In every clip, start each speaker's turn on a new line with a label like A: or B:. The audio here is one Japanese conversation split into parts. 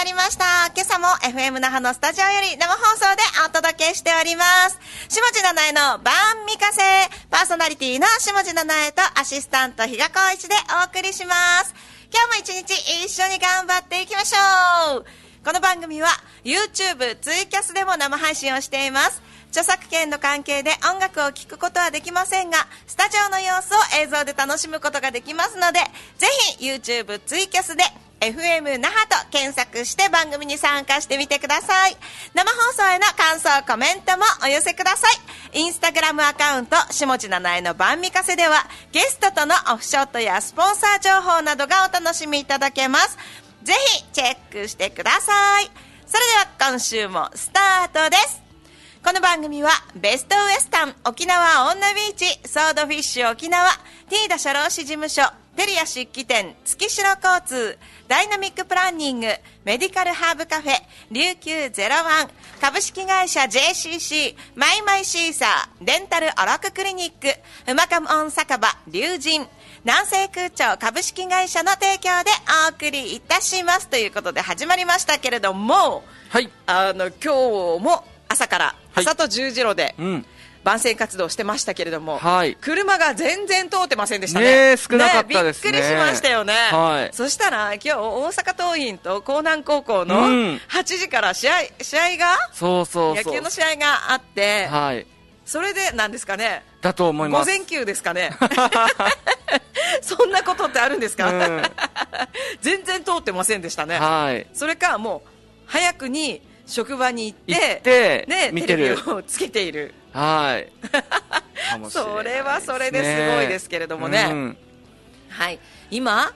A: りました。今朝も FM 那覇のスタジオより生放送でお届けしております。下地七重の晩御風、パーソナリティの下地七重とアシスタント比嘉光一でお送りします。今日も一日一緒に頑張っていきましょう。この番組は YouTube、ツイキャスでも生配信をしています。著作権の関係で音楽を聴くことはできませんが、スタジオの様子を映像で楽しむことができますので、ぜひ YouTube、ツイキャスで FM 那覇と検索して番組に参加してみてください。生放送への感想、コメントもお寄せください。インスタグラムアカウント下地七重の晩御風ではゲストとのオフショットやスポンサー情報などがお楽しみいただけます。ぜひチェックしてください。それでは今週もスタートです。この番組はベストウエスタン沖縄女ビーチ、ソードフィッシュ沖縄、ティーダ社労士事務所、テリア漆器店、月城交通、ダイナミックプランニング、メディカルハーブカフェ、琉球01、株式会社 JCC、マイマイシーサー、デンタルオロククリニック、うまかもん酒場、龍神、南西空調株式会社の提供でお送りいたします。ということで始まりましたけれども、
B: はい、
A: 今日も朝から朝と十字路で番宣活動してましたけれども、
B: はい、
A: 車が全然通ってませんでしたね。
B: 少なかったですね。
A: びっくりしましたよね。
B: はい、
A: そしたら今日大阪桐蔭と江南高校の8時から試合が野球の試合があって、
B: はい、
A: それでなんですかね。
B: だと思います。
A: 午前休ですかね。そんなことってあるんですか。全然通ってませんでしたね。
B: はい、
A: それかもう早くに職場に行ってね、
B: 見てる、
A: テレビをつけている。
B: はい。
A: それはそれですごいですけれどもね。はい。今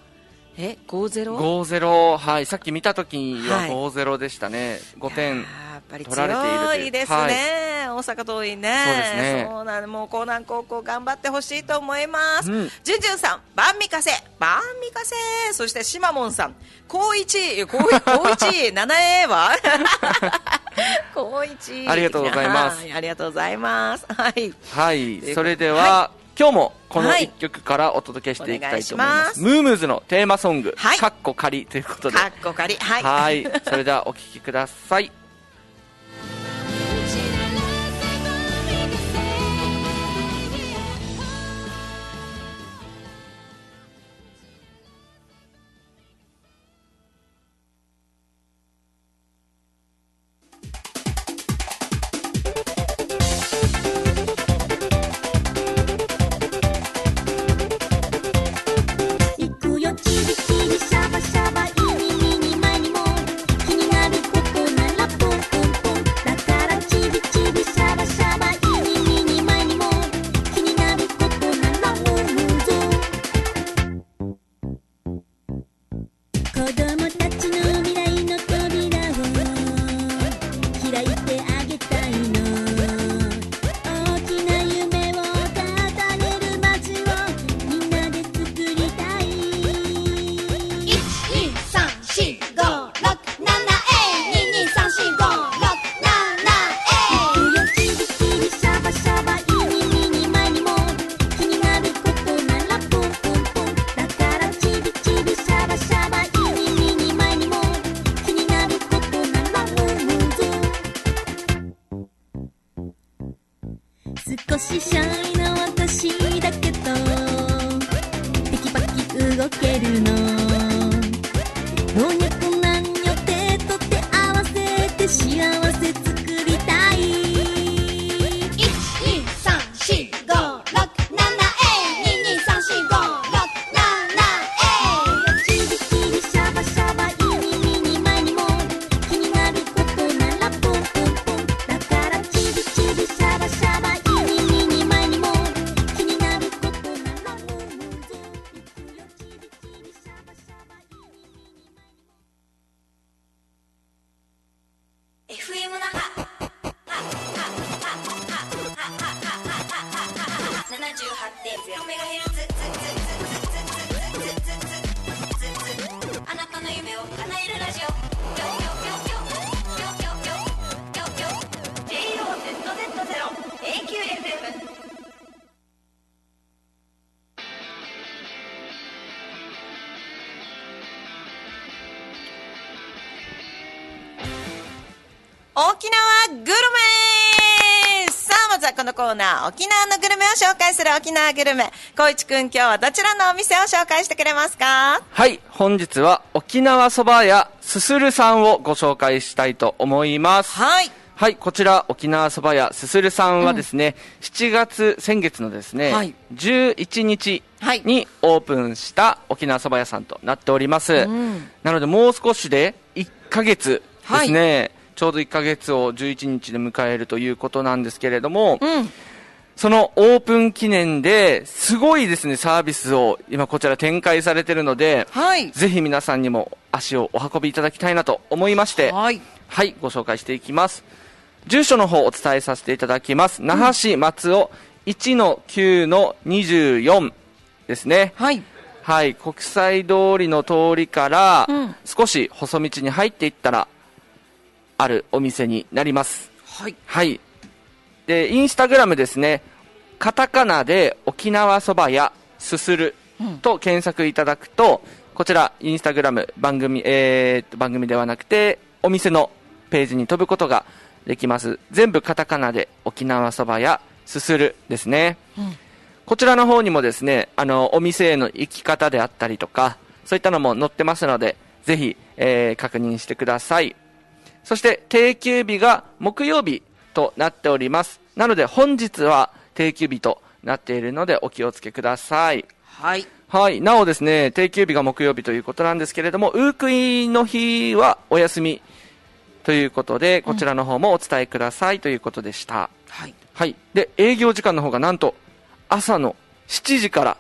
A: 5-0、
B: はい。さっき見たときは5-0でしたね。5点
A: やっぱり
B: 取られている
A: 強いですね。
B: はい、
A: 大阪桐蔭ね。
B: そうですね。
A: そうなん、もう江南高校頑張ってほしいと思います。じゅんじゅんさん、晩御風、そしてしまもんさん、高一7重は高一。
B: ありがとうございます。
A: ありがとうございます。はい。
B: はい。それでは、今日もこの1曲からお届けしていきたいと思います。ムームーズのテーマソング、カッコ仮ということで。
A: カッコ仮。はい。
B: はい。それではお聴きください。
C: 少しシャイな私だけどテキパキ動けるの老若男女手と手合わせて幸せ作りたい 1,2,3,4,5,6,7,8 ちびちびシャバシャバイニミニマニも気になることならポンポンポンだからちびちびシャバシャバ少しシャ
A: 沖縄グルメ。さあ、まずはこのコーナー、沖縄のグルメを紹介する沖縄グルメ。光一くん、今日はどちらのお店を紹介してくれますか？
B: はい、本日は沖縄そば屋すするさんをご紹介したいと思います。
A: はい。
B: はい、こちら沖縄そば屋すするさんはですね、先月のですね、
A: はい、
B: 11日にオープンした沖縄そば屋さんとなっております。なのでもう少しで1ヶ月ですね、はい、ちょうど1ヶ月を11日で迎えるということなんですけれども、そのオープン記念ですごいですねサービスを今こちら展開されているので、
A: はい、
B: ぜひ皆さんにも足をお運びいただきたいなと思いまして、はい、ご紹介していきます。住所の方お伝えさせていただきます。那覇市松尾 1-9-24 ですね。はい。はい。国際通りの通りから、少し細道に入っていったら、あるお店になります。はい。はい。で、インスタグラムですね。カタカナで沖縄そば屋すすると検索いただくと、こちらインスタグラム番組ではなくて、お店のページに飛ぶことができます。全部カタカナで沖縄そば屋すするですね、こちらの方にもですね、お店への行き方であったりとか、そういったのも載ってますので、ぜひ、確認してください。そして定休日が木曜日となっております。なので本日は定休日となっているのでお気をつけください。はい。はい。なおですね、定休日が木曜日ということなんですけれども、ウークイの日はお休みということで、こちらの方もお伝えくださいということでした。はい。はい。で、営業時間の方がなんと、朝の7時から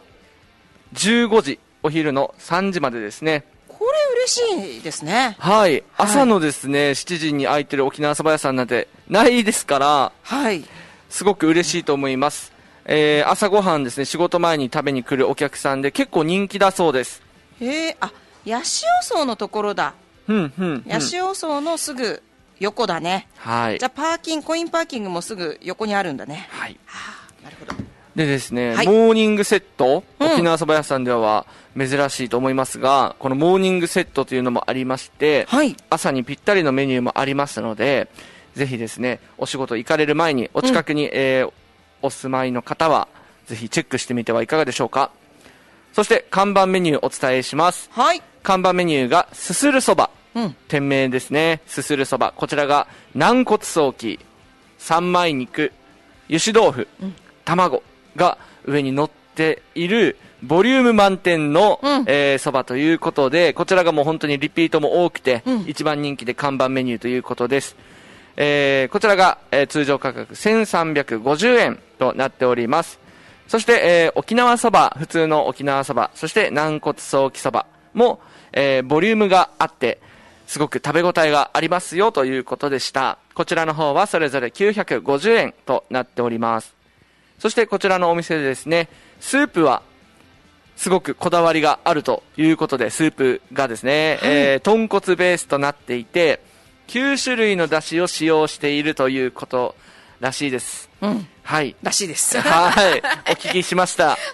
B: 15時、お昼の3時までですね。
A: これ嬉しいですね。
B: はい。朝のですね、7時に開いてる沖縄そば屋さんなんてないですから、はい。すごく嬉しいと思います。朝ごはんですね、仕事前に食べに来るお客さんで結構人気だそうです。
A: あ、八潮荘のところだ。八潮荘のすぐ横だね。はい。じゃあコインパーキングもすぐ横にあるんだね。はい。なるほど。
B: でですね、モーニングセット、沖縄そば屋さんでは珍しいと思いますが、このモーニングセットというのもありまして、はい、朝にぴったりのメニューもありますので、ぜひですね、お仕事行かれる前にお近くに、お住まいの方はぜひチェックしてみてはいかがでしょうか。そして看板メニューお伝えします。はい。看板メニューがすするそば、店名ですね。すするそば、こちらが軟骨ソーキ、三枚肉、油脂豆腐、卵が上に乗っているボリューム満点のそばということで、こちらがもう本当にリピートも多くて、一番人気で看板メニューということです。こちらが、通常価格1350円となっております。そして、沖縄そば、普通の沖縄そば、そして軟骨ソーキそばも、ボリュームがあってすごく食べ応えがありますよということでした。こちらの方はそれぞれ950円となっております。そしてこちらのお店でですね、スープはすごくこだわりがあるということで、スープがですね、豚骨ベースとなっていて9種類の出汁を使用しているということらしいです。はい。らしいです。はい。お聞きしました。はい。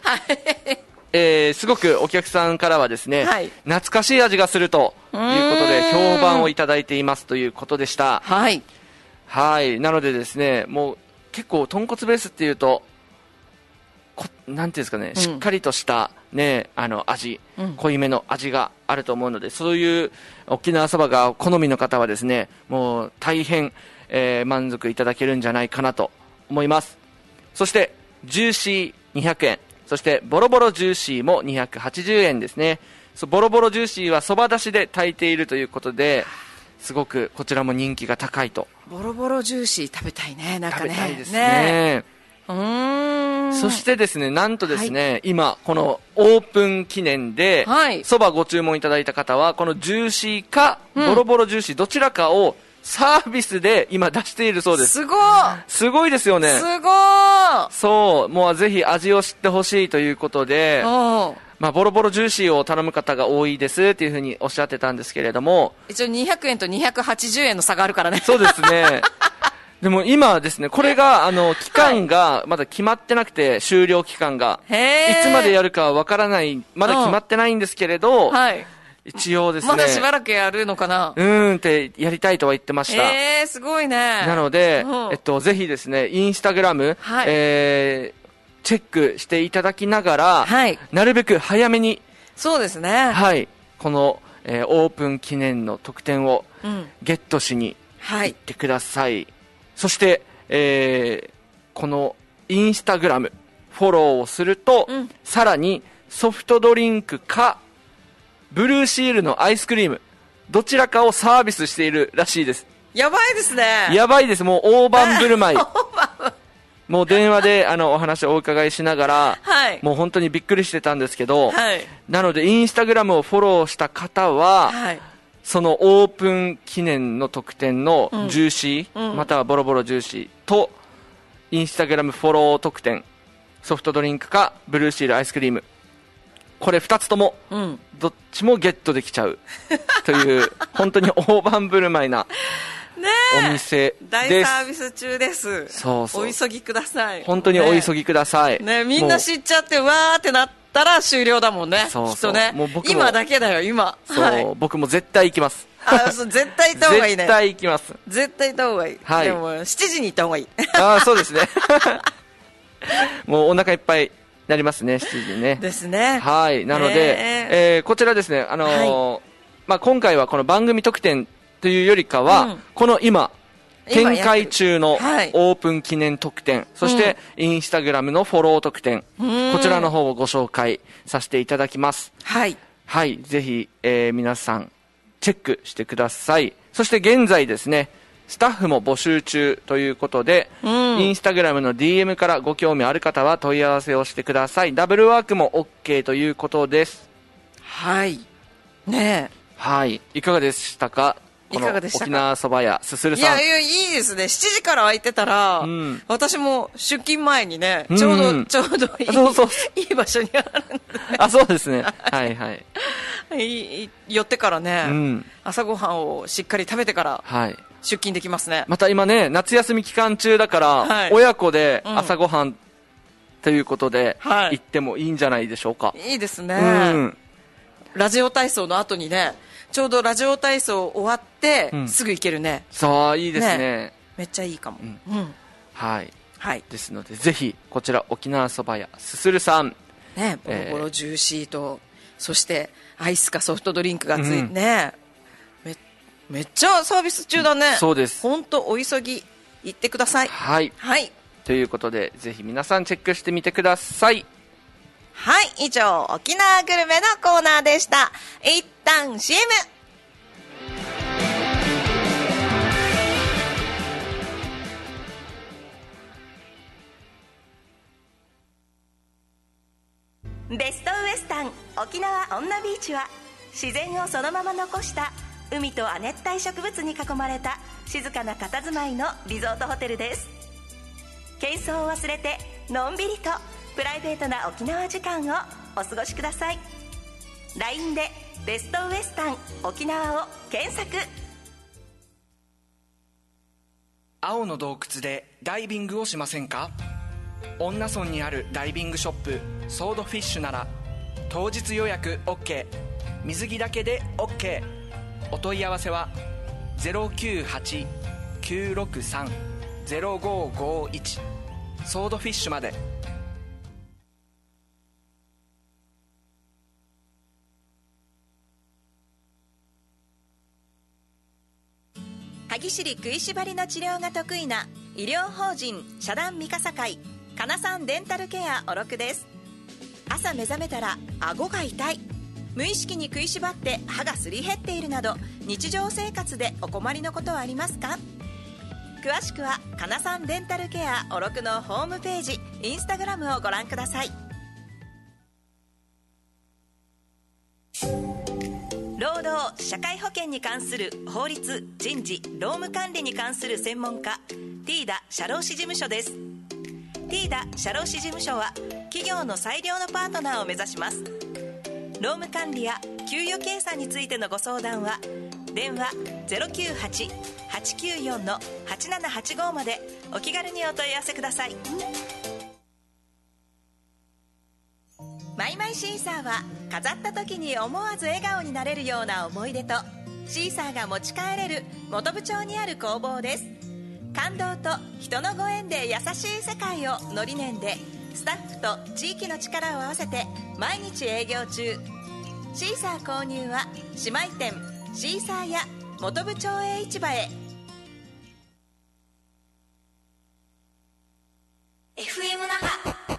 B: すごくお客さんからはですね、懐かしい味がするということで評判をいただいていますということでした。はい。はい。なのでですね、もう結構豚骨ベースっていうと、なんていうんですかね、しっかりとしたね、味、濃いめの味があると思うので、そういう沖縄そばが好みの方はですね、もう大変、満足いただけるんじゃないかなと思います。そしてジューシー200円、そしてボロボロジューシーも280円ですね。ボロボロジューシーはそばだしで炊いているということで、すごくこちらも人気が高いと。ボロボロジューシー食べたいね。なんかね、食べたいですね。そしてですね、なんとですね、今このオープン記念でそばご注文いただいた方は、このジューシーかボロボロジューシーどちらかをサービスで今出しているそうです。すごいですよね。そう、もうぜひ味を知ってほしいということで、ボロボロジューシーを頼む方が多いですっていうふうにおっしゃってたんですけれども、一応200円と280円の差があるからね。そうですね。でも今ですね、これが期間がまだ決まってなくて、終了期間がいつまでやるかはわからない、まだ決まってないんですけれど、 一応ですね。
A: まだしばらくやるのかな。
B: ってやりたいとは言ってました。
A: すごいね。
B: なので、ぜひですね、インスタグラム、チェックしていただきながら、なるべく早めに、
A: そうですね。
B: この、オープン記念の特典をゲットしに行ってください。そして、このインスタグラム、フォローをすると、さらにソフトドリンクか、ブルーシールのアイスクリーム、どちらかをサービスしているらしいです。
A: やばいですね。
B: やばいです。もう大盤振る舞い。もう電話でお話をお伺いしながら、もう本当にびっくりしてたんですけど、なのでインスタグラムをフォローした方は、そのオープン記念の特典のジューシー、またはボロボロジューシーと、インスタグラムフォロー特典、ソフトドリンクかブルーシールアイスクリーム、これ2つとも、どっちもゲットできちゃうという本当に大盤振る舞いなお店です。
A: 大サービス中です。
B: そうそう、
A: お急ぎください。
B: 本当にお急ぎください。
A: みんな知っちゃってわーってなったら終了だもんね。
B: そうそう、
A: きっとね。
B: もう僕も
A: 今だけだよ今。
B: そう、僕も絶対行きます。
A: そう絶対行った方がいいね。
B: 絶対行きます。
A: 絶対行った方がいい。でも7時に行った方がいい。
B: そうですね。もうお腹いっぱいなりますね、7時ね。
A: ですね。
B: なので、こちらですね、今回はこの番組特典というよりかは、この今展開中のオープン記念特典、そしてインスタグラムのフォロー特典、こちらの方をご紹介させていただきます。ぜひ、皆さんチェックしてください。そして現在ですね、スタッフも募集中ということで、インスタグラムの DM からご興味ある方は問い合わせをしてください。ダブルワークも OK ということです。いかがでしたか？この沖縄そば屋すするさん。
A: いいですね。7時から空いてたら、私も出勤前にね、ちょうどいい場所にあるんで、
B: そうですね。
A: 寄ってからね、朝ごはんをしっかり食べてから出勤できますね。
B: また今ね、夏休み期間中だから、親子で朝ごはんということで行ってもいいんじゃないでしょうか。
A: いいですね。ラジオ体操の後にね、ちょうどラジオ体操終わって、すぐ行けるね。
B: そう、いいですね。
A: めっちゃいいかも。
B: ですので、ぜひ、こちら沖縄そば屋すするさん。
A: ボロボロジューシーと、そしてアイスかソフトドリンクがついてね、めっちゃサービス中だね。
B: そうです。
A: 本当お急ぎ行ってください。
B: ということで、ぜひ皆さんチェックしてみてください。
A: 以上、沖縄グルメのコーナーでした。一旦 CM。ベストウエスタン沖縄女ビーチは、自然をそのまま残した海と亜熱帯植物に囲まれた静かな佇まいのリゾートホテルです。喧騒を忘れてのんびりとプライベートな沖縄時間をお過ごしください。 LINE でベストウエスタン沖縄を検索。
D: 青の洞窟でダイビングをしませんか？恩納村にあるダイビングショップソードフィッシュなら当日予約 OK、 水着だけで OK。 お問い合わせは 098-963-0551 ソードフィッシュまで。
A: 歯ぎしり食いしばりの治療が得意な医療法人社団三笠会かなさんデンタルケアおろくです。朝目覚めたら顎が痛い、無意識に食いしばって歯がすり減っているなど、日常生活でお困りのことはありますか？詳しくはかなさんデンタルケアおろくのホームページ、インスタグラムをご覧ください。労働・社会保険に関する法律・人事・労務管理に関する専門家、ティーダ社労士事務所です。ティーダ社労士事務所は企業の最良のパートナーを目指します。労務管理や給与計算についてのご相談は電話 098-894-8785 までお気軽にお問い合わせください。マイマイシーサーは飾った時に思わず笑顔になれるような思い出とシーサーが持ち帰れる本部町にある工房です。感動と人のご縁で優しい世界をの理念でスタッフと地域の力を合わせて毎日営業中。シーサー購入は姉妹店シーサーや本部町営市場へ。
E: FM 那覇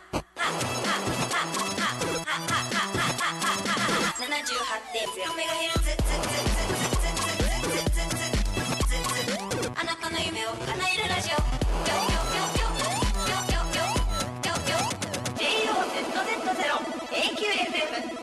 E: 78.0MHz あなたの夢を叶えるラジオJOZZ0AQFM。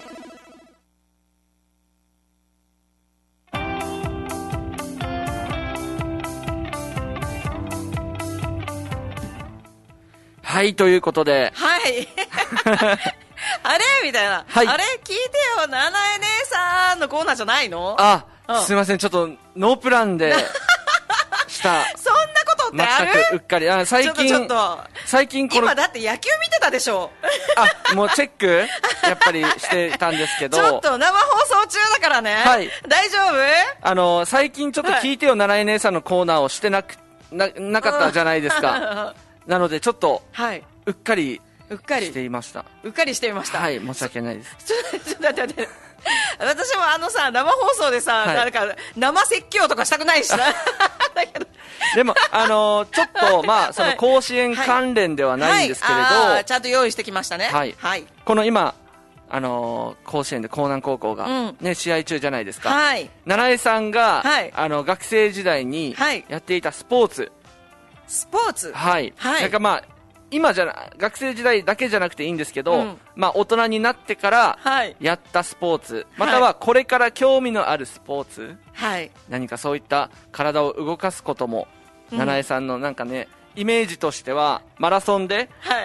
B: はい、ということで。
A: はいあれみたいな、
B: はい、
A: あれ聞いてよ、七重姉さんのコーナーじゃないの？
B: すいません、ちょっとノープランでした
A: そんなことってある？
B: 全くうっかり。最近
A: 今だって野球見てたでしょ
B: もうチェックやっぱりしてたんですけど
A: ちょっと生放送中だからね、はい、大丈夫？
B: 最近ちょっと聞いてよ、七重姉さんのコーナーをしてなかったじゃないですかなのでちょっと、はい、うっかりしていました。
A: うっかりしていました。
B: はい、申し訳ないです。
A: ちょっと待って。私も生放送でさ、はい、なんか生説教とかしたくないしな。だけど
B: でもちょっとその甲子園関連ではないんですけれど、
A: はい、ちゃんと用意してきましたね。
B: はい。はい、この今甲子園で江南高校がね、試合中じゃないですか。はい。七重さんが、はい、学生時代にやっていたスポーツ。はい。はい。なんか今学生時代だけじゃなくていいんですけど、大人になってからやったスポーツ、またはこれから興味のあるスポーツ、はい、何かそういった体を動かすことも、七重さんのなんかね、イメージとしてはマラソンで、はい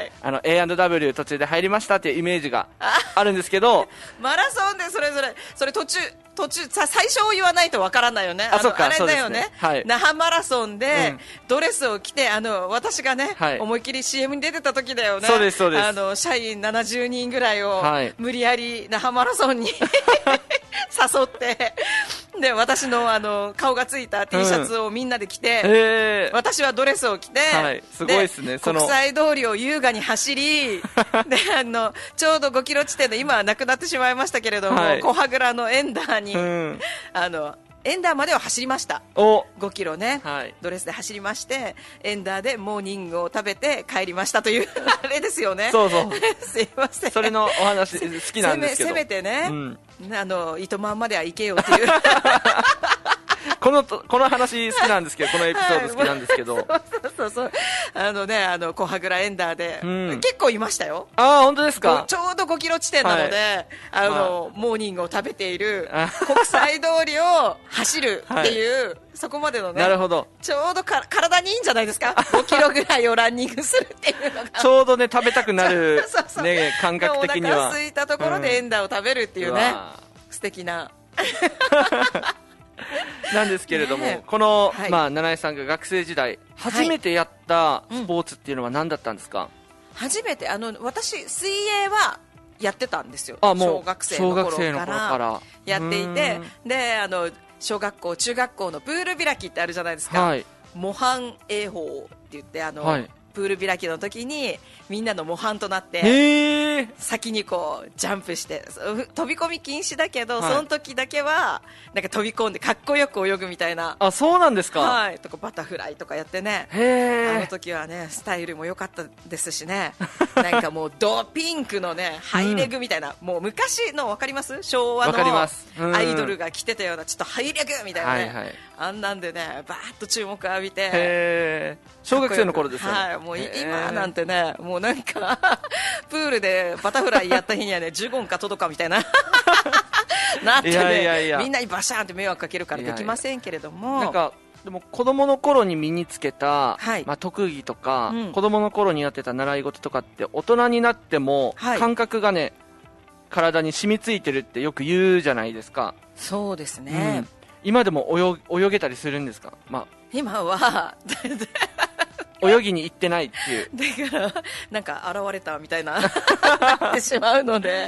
B: 、A&W 途中で入りましたっていうイメージがあるんですけど
A: マラソンでそれ途中最初を言わないとわからないよね。あれだよね、はい、那覇マラソンでドレスを着て、私がね、はい、思いっきり CM に出てた時だよね。
B: そうですそうです。
A: 社員70人ぐらいを無理やり那覇マラソンに誘ってで私の顔がついた T シャツをみんなで着て、私はドレスを着て、
B: はい、すごいですね。
A: 国際通りを優雅に走りでちょうど5キロ地点で今はなくなってしまいましたけれども、はい、小羽倉のエンダーに、エンダーまでは走りました。5キロね、はい、ドレスで走りまして、エンダーでモーニングを食べて帰りましたというあれですよね。
B: そうそう
A: すいません、
B: それのお話好きなんですけど
A: せめてね、糸満までは行けよっていう
B: この話好きなんですけど、このエピソード好きなんですけど、
A: そう小羽倉エンダーで、結構いましたよ。
B: 本当ですか？
A: ちょうど5キロ地点なので、モーニングを食べている国際通りを走るっていう、そこまでのね、
B: なるほど、
A: ちょうど体にいいんじゃないですか5キロぐらいをランニングするっていうのが
B: ちょうどね、食べたくなるね、感覚的には
A: お腹空いたところでエンダーを食べるっていうね、素敵な
B: なんですけれども、この、七重さんが学生時代初めてやったスポーツっていうのは何だったんですか？
A: 初めて私水泳はやってたんですよ。小学生の頃からやっていて、で小学校中学校のプール開きってあるじゃないですか、はい、模範泳法って言ってプール開きの時にみんなの模範となって先にこうジャンプして飛び込み禁止だけど、その時だけはなんか飛び込んでかっこよく泳ぐみたいな。
B: そうなんですか？
A: はい、とかバタフライとかやってね、あの時はねスタイルも良かったですしねなんかもうドピンクのねハイレグみたいな、もう昔の分かります？昭和のアイドルが着てたようなちょっとハイレグみたいなね、あんなんでねバーッと注目浴びて、
B: 小学生の頃ですよね。
A: はい、もう今なんてね、もうなんかプールでバタフライやった日にはねジュゴンかトドかみたいななってね、みんなにバシャーンって迷惑かけるからできませんけれども、
B: なんかでも子供の頃に身につけた、特技とか、子供の頃にやってた習い事とかって大人になっても感覚がね、体に染みついてるってよく言うじゃないですか。
A: そうですね、
B: 今でも泳げたりするんですか？
A: 今は
B: 泳ぎに行ってないっていう。
A: だからなんか現れたみたいななってしまうので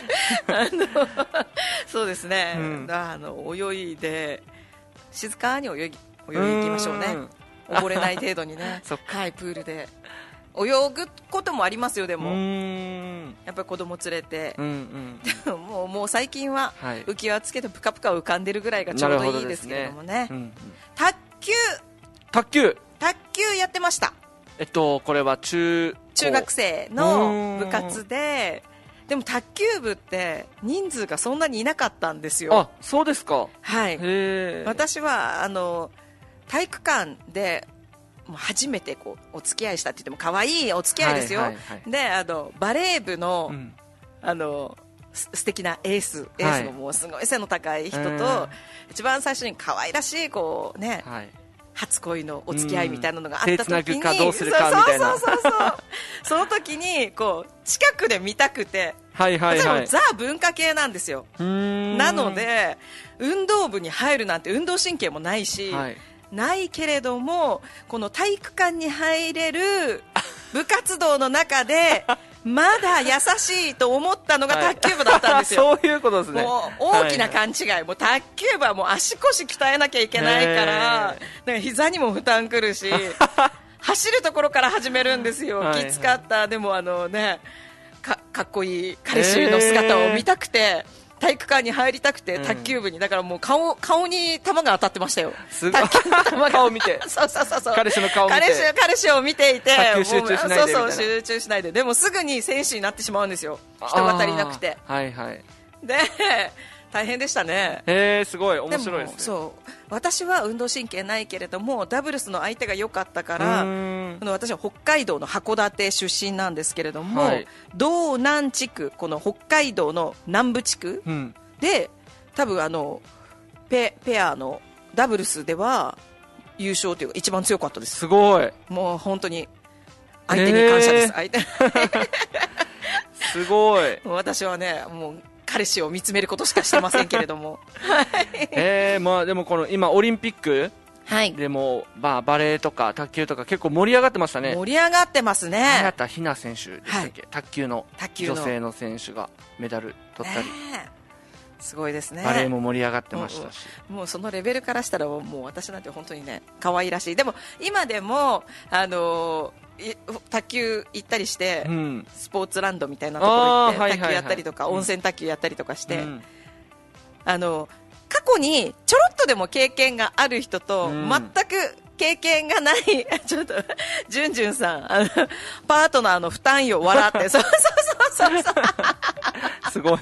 A: そうですね、泳いで静かに泳ぎましょうね。溺れない程度にねはい、プールで泳ぐこともありますよ。でもやっぱり子供連れて、もう最近は浮き輪つけてプカプカ浮かんでるぐらいがちょうどいいですけれどもね。卓球やってました。
B: これは中
A: 学生の部活で、でも卓球部って人数がそんなにいなかったんですよ。
B: あ、そうですか。
A: はい。私は体育館でもう初めてこうお付き合いしたって言っても可愛いお付き合いですよ。でバレー部の、素敵なエースのもうすごい背の高い人と、一番最初に可愛らしいこうね、初恋のお付き合いみたいなのがあった時に、
B: 手つなぐかどうするかみたいな、
A: その時にこう近くで見たくて、私はザ文化系なんですよ。なので運動部に入るなんて運動神経もないし、ないけれどもこの体育館に入れる部活動の中でまだ優しいと思ったのが卓球部だったんですよ。
B: そういうことですね。
A: もう大きな勘違い、もう卓球部はもう足腰鍛えなきゃいけないから、膝にも負担くるし走るところから始めるんですよ。きつかった。でもかっこいい彼氏の姿を見たくて、体育館に入りたくて、卓球部にだからもう顔に球が当たってましたよ。
B: すごい。卓球の球が顔を見て
A: そう
B: 彼氏の顔を見て、
A: 彼氏を見ていて、
B: 卓球集中しないでみたいな。
A: 集中しないで、でもすぐに選手になってしまうんですよ。人が足りなくて。で大変でしたね。
B: すごい面白いですね。
A: そう私は運動神経ないけれどもダブルスの相手が良かったから、私は北海道の函館出身なんですけれども、道南地区、この北海道の南部地区、で多分ペアのダブルスでは優勝というか一番強かったです。
B: すごい。
A: もう本当に相手に感謝です。相手
B: すごい。
A: 私はねもう彼氏を見つめることしかしてませんけれども
B: まあでもこの今オリンピックでも、バレーとか卓球とか結構盛り上がってましたね。
A: 盛り上がってますね。
B: 早田ひな選手でしたっけ、卓球の女性の選手がメダル取ったり、
A: すごいですね。
B: バレーも盛り上がってましたし、
A: もうそのレベルからしたらもう私なんて本当にね可愛らしい。でも今でも卓球行ったりして、スポーツランドみたいなところ行って卓球やったりとか、温泉卓球やったりとかして、過去にちょろっとでも経験がある人と、全く経験がないちょっとじゅんじゅんさんパートナーの負担よ笑ってそう
B: すごい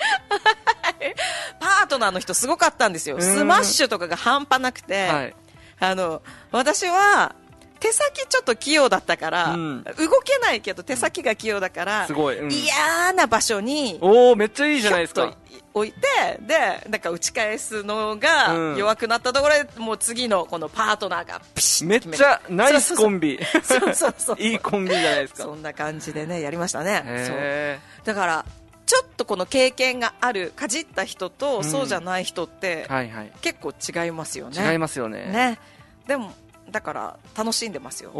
A: パートナーの人すごかったんですよ。スマッシュとかが半端なくて、私は手先ちょっと器用だったから、動けないけど手先が器用だから、
B: すごい、
A: 嫌な場所に
B: めっちゃいいじゃないですか
A: 置いて、でなんか打ち返すのが弱くなったところで、もう次のこのパートナーがピシッ
B: めっちゃナイスコンビいいコンビじゃないですか。
A: そんな感じでねやりましたね。そうだからちょっとこの経験があるかじった人と、そうじゃない人って結構違いますよね。
B: 違いますよね。
A: でもだから楽しんでますよ。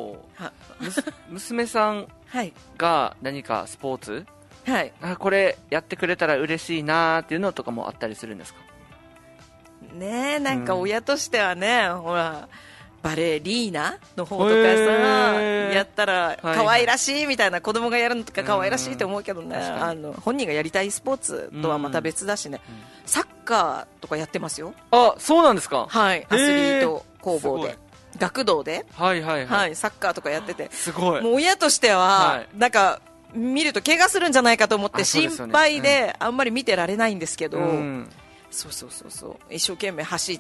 B: 娘さんが何かスポーツ、これやってくれたら嬉しいなーっていうのとかもあったりするんですか
A: ね。なんか親としてはね、ほらバレリーナの方とかさ、やったら可愛らしいみたいな、子供がやるのとか可愛らしいって思うけどね、本人がやりたいスポーツとはまた別だしね。サッカーとかやってますよ。
B: あ、そうなんですか。
A: はい、アスリート工房で学童でサッカーとかやってて、
B: すごい。
A: もう親としてはなんか見ると怪我するんじゃないかと思って心配であんまり見てられないんですけど、そう一生懸命走って、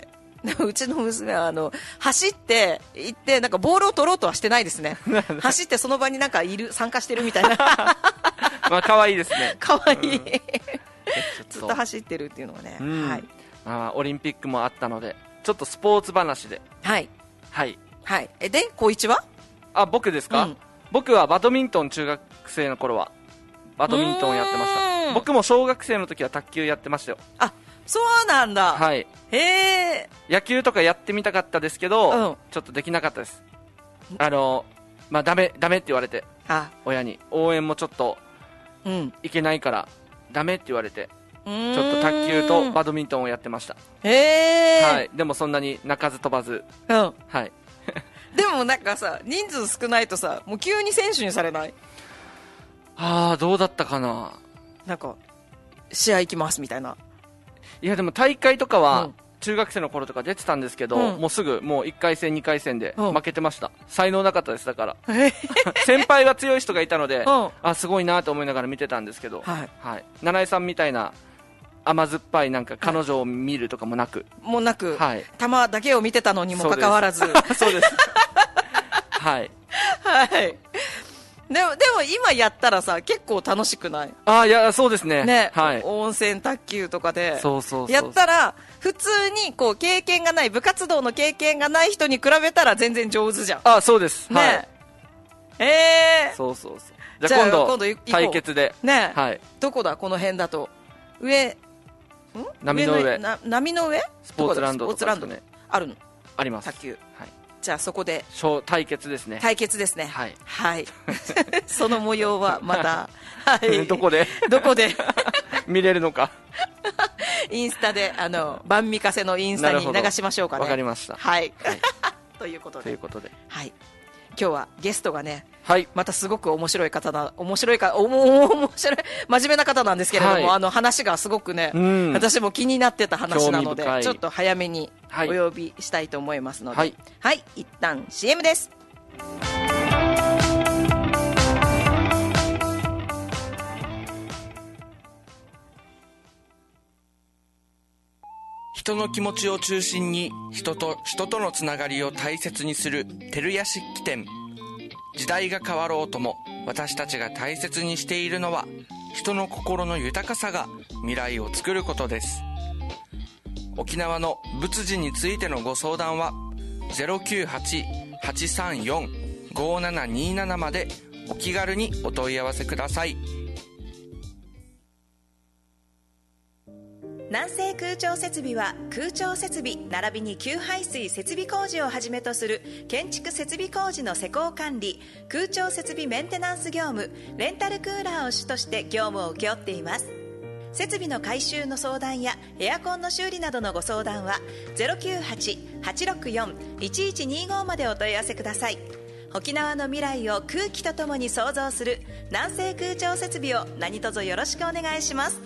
A: うちの娘は走って行ってなんかボールを取ろうとはしてないですね走ってその場になんか参加してるみたいな
B: まあ可愛いですね。
A: 可愛いずっと走ってるっていうのはね、
B: オリンピックもあったのでちょっとスポーツ話で。で
A: 高一は
B: 僕ですか、僕はバドミントン、中学生の頃はバドミントンやってました。僕も小学生の時は卓球やってましたよ。
A: あ、そうなんだ。
B: 野球とかやってみたかったですけど、ちょっとできなかったです。 まあ、ダメって言われて、親に応援もちょっといけないからダメって言われて、ちょっと卓球とバドミントンをやってました。はい、でもそんなに鳴かず飛ばず、はい。
A: でもなんかさ、人数少ないとさ、もう急に選手にされない？
B: どうだったかな。
A: なんか試合行きますみたいな。
B: いやでも大会とかは、中学生の頃とか出てたんですけど、もうすぐもう1回戦2回戦で負けてました。才能なかったです。だから先輩が強い人がいたので、すごいなと思いながら見てたんですけど、七重さんみたいな甘酸っぱいなんか彼女を見るとかもなく、
A: もうなく、球だけを見てたのにもかかわらず、
B: そうですはい
A: でも今やったらさ、結構楽しくない？
B: いや、そうですね。
A: 温泉卓球とかでやったら、普通にこう経験がない、部活動の経験がない人に比べたら全然上手じゃん。
B: そうです。
A: ね。
B: そう。じゃあ今度対決で。
A: ね。どこだ、この辺だと。
B: 波の上。
A: 波の上？
B: スポーツランドとかですね。
A: あるの？
B: あります。
A: 卓球。じゃあそこで
B: 対決ですね。
A: はいその模様はまた
B: どこで見れるのか
A: インスタで晩御風のインスタに流しましょうかね。
B: わかりました。
A: ということで
B: 今
A: 日はゲストがね、またすごく面白い真面目な方なんですけれども、話がすごくね、私も気になってた話なので、ちょっと早めにお呼びしたいと思いますので、一旦 CM です。
D: 人の気持ちを中心に人とのつながりを大切にする照屋漆器店。時代が変わろうとも私たちが大切にしているのは人の心の豊かさが未来を作ることです。沖縄の仏事についてのご相談は 098-834-5727 までお気軽にお問い合わせください。
A: 南西空調設備は空調設備並びに給排水設備工事をはじめとする建築設備工事の施工管理、空調設備メンテナンス業務、レンタルクーラーを主として業務を請け負っています。設備の改修の相談やエアコンの修理などのご相談は 098-864-1125 までお問い合わせください。沖縄の未来を空気とともに創造する南西空調設備を何卒よろしくお願いします。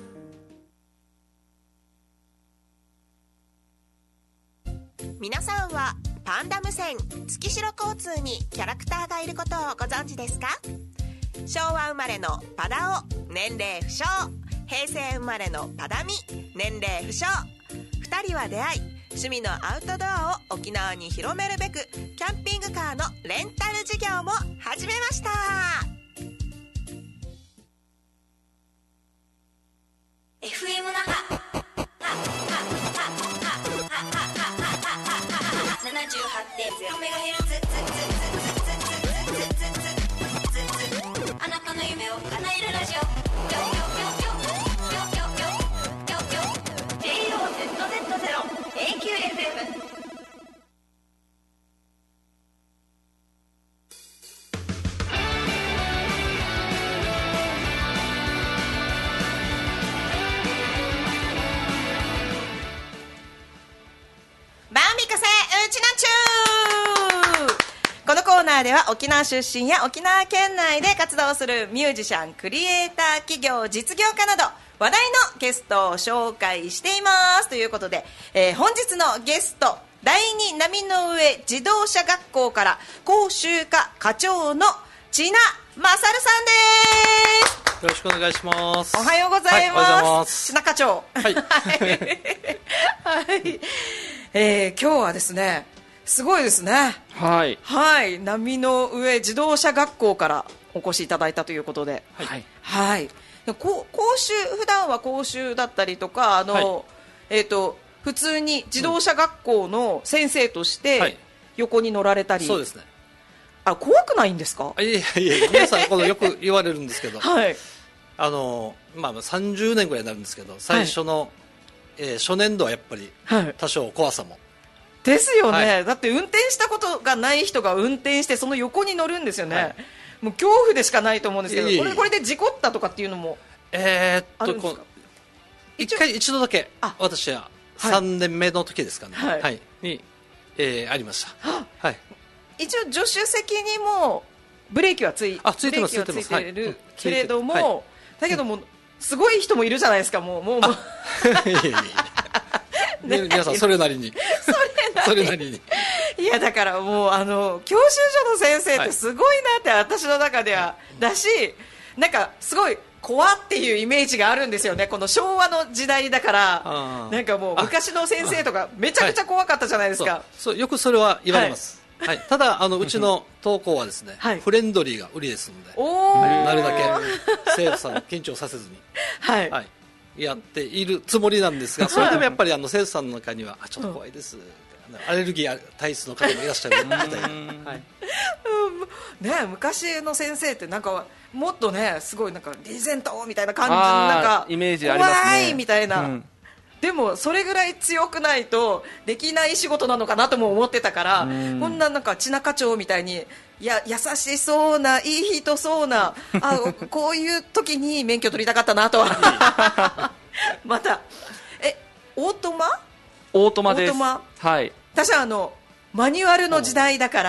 A: 皆さんはパンダ無線月城交通にキャラクターがいることをご存知ですか？昭和生まれのパダオ、年齢不詳。平成生まれのパダミ、年齢不詳。2人は出会い、趣味のアウトドアを沖縄に広めるべくキャンピングカーのレンタル事業も始めました。
E: FM 那覇 78.0MHz あなたの夢を叶えるラジオAOZZ0AQFM。
A: このコーナーでは沖縄出身や沖縄県内で活動するミュージシャン、クリエイター、企業、実業家など話題のゲストを紹介していますということで、本日のゲスト、第二波の上自動車学校から講習科課長の千奈勝さんです。
F: よろしくお願いします。
A: おはようございます。千奈課長。はい。今日はですね、すごいですね。はい。波の上自動車学校からお越しいただいたということで。はい。講習、普段は講習だったりとか、普通に自動車学校の先生として横に乗られたり。
F: そうですね。
A: 怖くないんですか？
F: いや皆さんよく言われるんですけど、30年ぐらいになるんですけど、最初の、初年度はやっぱり多少怖さも
A: ですよね、
F: はい、
A: だって運転したことがない人が運転してその横に乗るんですよね、はい、もう恐怖でしかないと思うんですけど、これで事故ったとかっていうのもあるんですか？
F: 一度だけ私は3年目の時ですかね、はいはい、に、ありました、はい、
A: 一応助手席にもブレーキはついてるけれども、はい、だけどもすごい人もいるじゃないですか、もう
F: ね、皆さんそれなりにそれなりに
A: いやだからもう教習所の先生ってすごいなって、私の中ではだし、なんかすごい怖っていうイメージがあるんですよね、この昭和の時代だから。なんかもう昔の先生とかめちゃくちゃ怖かったじゃないですか。
F: そうよくそれは言われます、はい、ただうちの投稿はですね、はい、フレンドリーが売りですので、なるだけ生徒さんを緊張させずに、はいはい、やっているつもりなんですが、それでもやっぱり生徒さんの中にはちょっと怖いです、アレルギー体質の方もいらっしゃるみたいな、はい
A: ね、昔の先生ってなんかもっとね、すごいなんかリーゼントみたいな感じのなんか
B: イメージありますね、
A: 怖いみたいな、でもそれぐらい強くないとできない仕事なのかなとも思ってたから、こんななんか千中町みたいに優しそうないい人そうなこういう時に免許取りたかったなとはまたオートマです。はい、私はマニュアルの時代だから、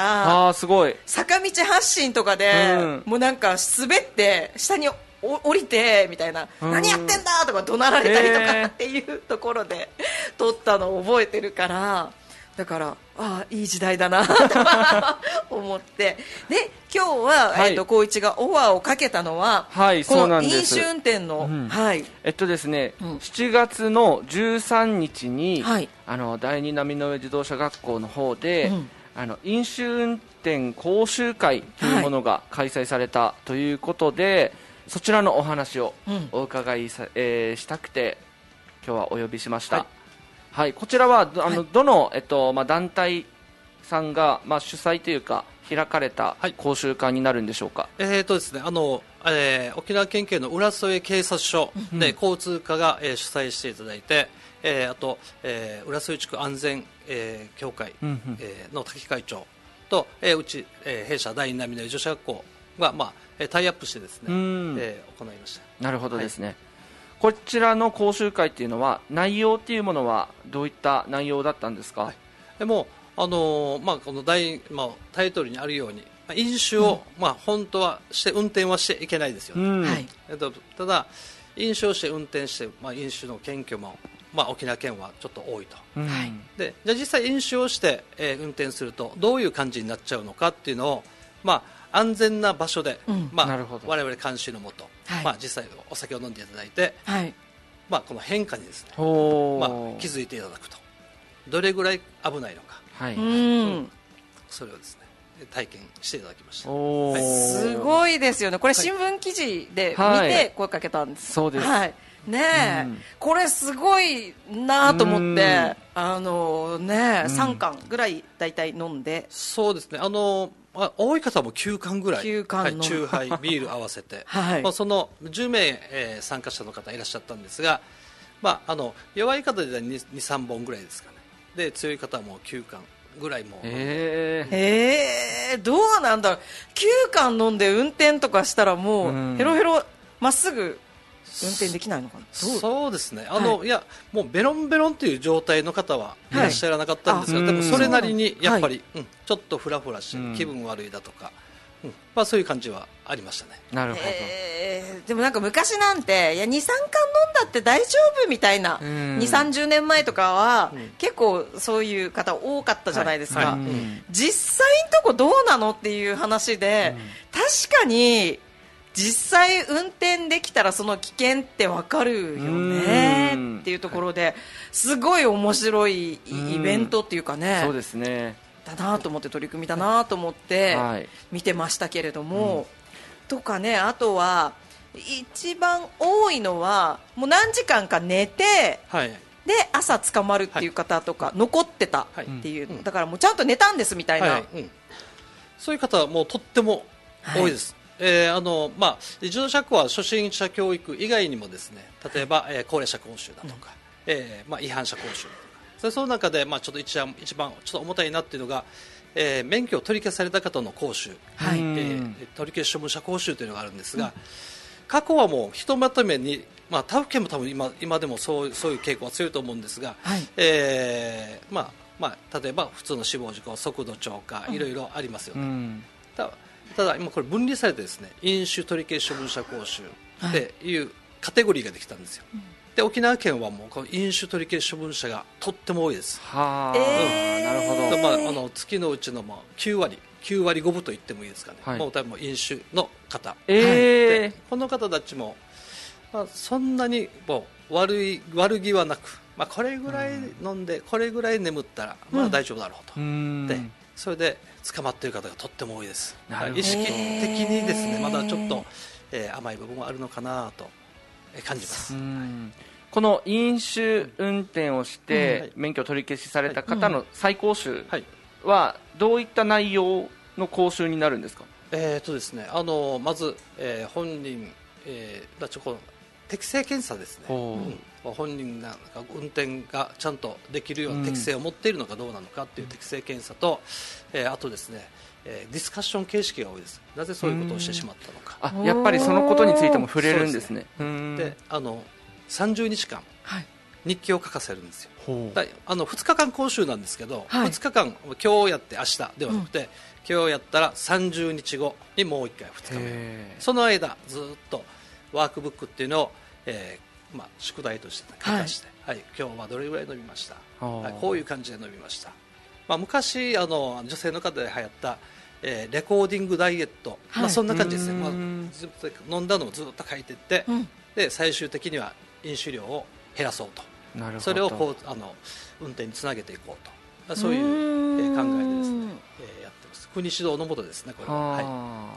B: すごい
A: 坂道発進とかで、もうなんか滑って下に降りてみたいな、何やってんだとか怒鳴られたりとかっていうところで撮ったのを覚えてるから、だからいい時代だなと思ってで今日は、はい、光一がオファーをかけたのは、はい、この飲酒運転の、はい、
B: ですね、7月の13日に、はい、第二波の上自動車学校の方で、飲酒運転講習会というものが開催されたということで、そちらのお話をお伺いしたくて今日はお呼びしました。はいはい、こちらはどの、団体さんが、主催というか開かれた講習会になるんでしょうか？
F: ですね、沖縄県警の浦添警察署で交通課が、主催していただいて、あと、浦添地区安全、協会、の滝会長と、うち、弊社第二波の女子学校が、タイアップしてですね、行いました。
B: なるほどですね、はい、こちらの講習会っていうのは内容っていうものはどういった内容だったんですか？はい、
F: もうこのタイトルにあるように飲酒を、本当はして運転はしていけないですよね、はい、ただ飲酒をして運転して、飲酒の検挙も、沖縄県はちょっと多いと、でじゃあ実際飲酒をして、運転するとどういう感じになっちゃうのかっていうのを、安全な場所で、我々監視のもと、実際お酒を飲んでいただいて、この変化にですね、気づいていただくと、どれぐらい危ないのか、それをですね体験していただきました。
A: すごいですよね。これ新聞記事で見て声かけたんです。
B: そうです。
A: ねこれすごいなと思って、3缶ぐらいだいたい飲んで。
F: そうですね。多い方も9缶ぐらい、チューハイ、ビール合わせて、その10名、参加者の方いらっしゃったんですが、弱い方で2、3本ぐらいですかね。で強い方はもう9缶ぐらいも。
A: どうなんだろう。9缶飲んで運転とかしたらもうヘロヘロまっすぐ運転できないのかな。
F: そうですね。いやもうベロンベロンという状態の方はいらっしゃらなかったんですが、でもそれなりにやっぱり、ちょっとフラフラして気分悪いだとか、そういう感じはありましたね。
B: なるほど。
A: でもなんか昔なんて、いや2、3缶飲んだって大丈夫みたいな、2、30年前とかは、結構そういう方多かったじゃないですか。実際のとこどうなのっていう話で、確かに実際運転できたらその危険ってわかるよねっていうところで、すごい面白いイベントっていうかね。
B: そうですね。
A: だなと思って、取り組みだなと思って見てましたけれども、とかね、あとは一番多いのはもう何時間か寝て、で朝捕まるっていう方とか残ってたっていう、だからもうちゃんと寝たんですみたいな、
F: そういう方はもうとっても多いです。自動車学校は初心者教育以外にもですね、例えば、高齢者講習だとか、違反者講習だとか、 その中で、ちょっと一番ちょっと重たいなっていうのが、免許を取り消された方の講習、取り消し処分者講習というのがあるんですが、過去はもうひとまとめに、他府県も多分今でもそういう傾向が強いと思うんですが、例えば普通の死亡事故、速度超過、いろいろありますよね。ただ今これ分離されてですね、飲酒取り消し処分者講習っていうカテゴリーができたんですよ。で沖縄県はもうこの飲酒取り消し処分者がとっても多いです。
B: なるほど。
F: 月のうちの9割5分と言ってもいいですかね。もう多分飲酒の方、でこの方たちも、そんなにもう悪気はなく、これぐらい飲んでこれぐらい眠ったら大丈夫だろうと、でそれで捕まっている方がとっても多いです。意識的にですね、まだちょっと、甘い部分はあるのかなと感じます。
B: この飲酒運転をして免許取り消しされた方の再講習はどういった内容の講習になるんですか？
F: ですね、まず、本人、適正検査ですね。本人が運転がちゃんとできるような適性を持っているのかどうなのかっていう適正検査と、あとですね、ディスカッション形式が多いです。なぜそういうことをしてしまったのか。
B: やっぱりそのことについても触れるんですね。
F: で30日間、日記を書かせるんですよ。2日間講習なんですけど、2日間今日やって明日ではなくて、今日やったら30日後にもう1回2日目、その間ずっとワークブックっていうのを、宿題として書かして、今日はどれぐらい飲みました、こういう感じで飲みました、昔女性の方で流行った、レコーディングダイエット、そんな感じですね。ずっと飲んだのをずっと書いていって、で最終的には飲酒量を減らそうと、それを運転につなげていこうと、そういう、考えでですね、やってます。国指導のもとですね、これは。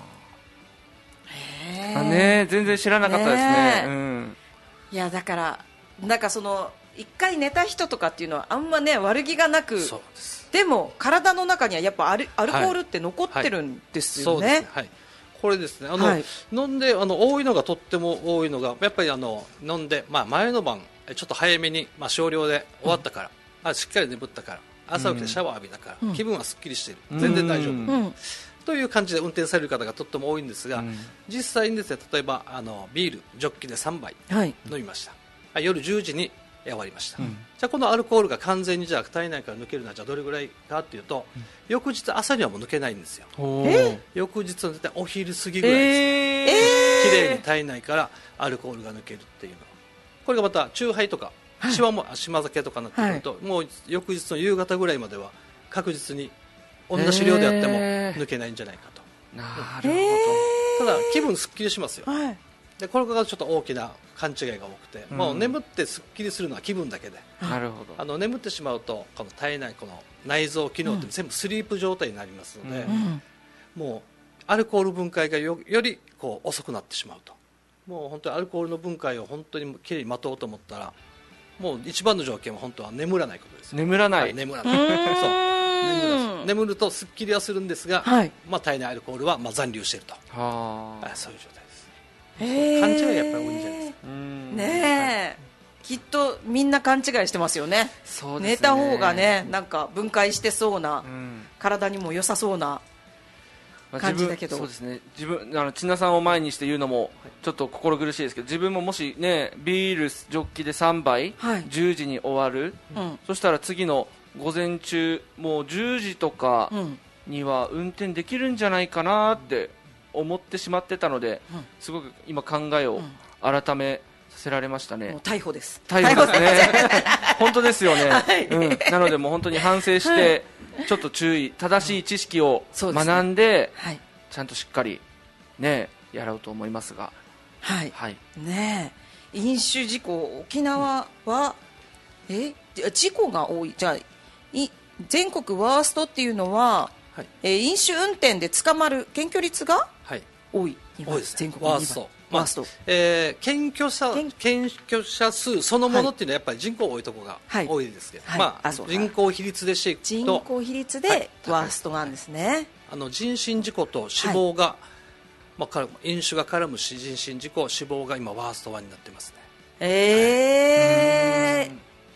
B: 全然知らなかったですね。
A: いやだからその一回寝た人とかっていうのはあんまね悪気がなく、でも体の中にはやっぱアルコールって残ってるんですよね。
F: これですね、飲んで多いのがとっても多いのがやっぱり飲んで、前の晩ちょっと早めに、少量で終わったから、しっかり眠ったから朝起きてシャワー浴びたから、気分はすっきりしている、全然大丈夫、という感じで運転される方がとっても多いんですが、実際にですね、例えばビールジョッキで3杯飲みました、夜10時に終わりました、じゃあこのアルコールが完全にじゃあ体内から抜けるのはじゃあどれぐらいかというと、翌日朝にはもう抜けないんですよ。翌日の絶対お昼過ぎぐらいですね、きれいに体内からアルコールが抜けるっていうの、これがまた酎ハイとか島酒とかになってくると、もう翌日の夕方ぐらいまでは確実に同じ量であっても抜けないんじゃないかと。
B: なるほ
F: ど。ただ気分すっきりしますよ、でこれがちょっと大きな勘違いが多くて、もう眠ってすっきりするのは気分だけで、
B: なるほど。
F: 眠ってしまうとこの体内、この内臓機能って全部スリープ状態になりますので、もうアルコール分解がよりこう遅くなってしまうと、もう本当にアルコールの分解を本当にきれいに待とうと思ったら、もう一番の条件は本当は眠らないことです。
B: 眠らない、
F: 眠らないそう眠るとすっきりはするんですが、体内アルコールは残留していると、そういう状態です。勘違いがやっぱり多いんじゃないですか
A: ね。きっとみんな勘違いしてますよね。寝た方がね、なんか分解してそうな、体にも良さそうな感じだけど、
B: そうですね、千奈さんを前にして言うのもちょっと心苦しいですけど、自分ももしねビールジョッキで3杯、10時に終わる、そしたら次の午前中もう10時とかには運転できるんじゃないかなって思ってしまってたので、すごく今考えを改めさせられましたね。
A: もう逮捕です。
B: 逮捕ですね本当ですよね、なのでもう本当に反省して、ちょっと正しい知識を学んで、ちゃんとしっかりねやろうと思いますが、
A: ねえ、飲酒事故、沖縄は事故が多い、じゃあ全国ワーストっていうのは、飲酒運転で捕まる検挙率が多い、
F: 多いですね、
A: 全国
F: ワースト。検挙者数そのものっていうのはやっぱり人口多いところが多いですけど、人口比率でしていくと、
A: 人口比率でワーストなんですね。
F: 人身事故と死亡が、飲酒が絡む人身事故、死亡が今ワースト1になってますね。
A: い